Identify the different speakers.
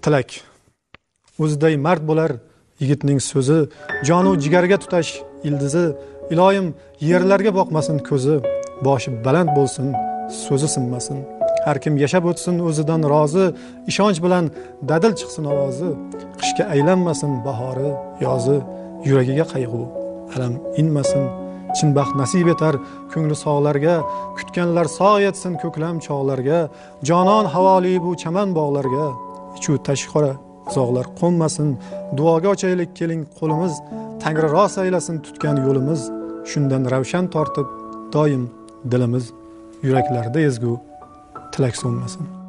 Speaker 1: tilak. O'ziday mard bo'lar yigitning so'zi, jonu jigarga tutash ildizi, iloyim yerlarga boqmasin ko'zi, boshi baland bo'lsin, so'zi sinmasin. Har kim yashab o'tsin o'zidan rozi, ishonch bilan dadil chiqsin ovozi, qishga aylanmasin bahori, yozi, yuragiga qayg'u, alam inmasin. Chin baxt nasib etar ko'ngli sog'larga, kutganlar sog' etsin ko'klam chog'larga, jonon havoli bu chaman bog'larga, ichu tashqora zog'lar qo'nmasin. Duoga ochaylik keling qo'limiz, Tangri rost aylasin tutgan yo'limiz, shundan ravshan tortib doim dilimiz, yuraklarda ezgu tilak so'nmasin.